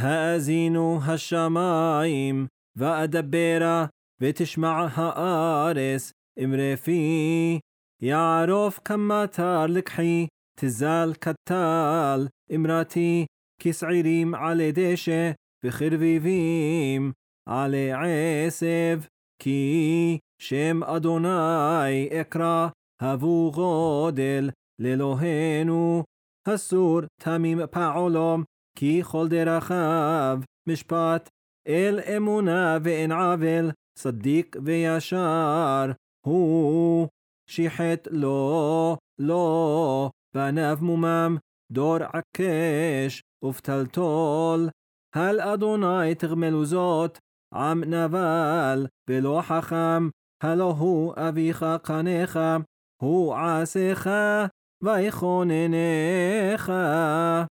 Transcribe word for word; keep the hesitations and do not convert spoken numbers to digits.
האזינו השמיים ואדברה ותשמע הארץ אמרי פי. יערוף כמטר לקחי תזל כתל אמרתי כסעירים עלי דשא וחרביבים עלי עשב. כי שם אדוני אקרא הבו גודל לאלוהינו. אסור תמים פעולום כי כל דרכיו משפט. אל אמונה ואין עוול צדיק וישר הוא. שיחת לא לא פניו מומם דור עקש ופתלתול. הל אדוני תגמלו זאת עם נבל ולא חכם. הלא הוא אביך קנך הוא עשיך ויכוננך.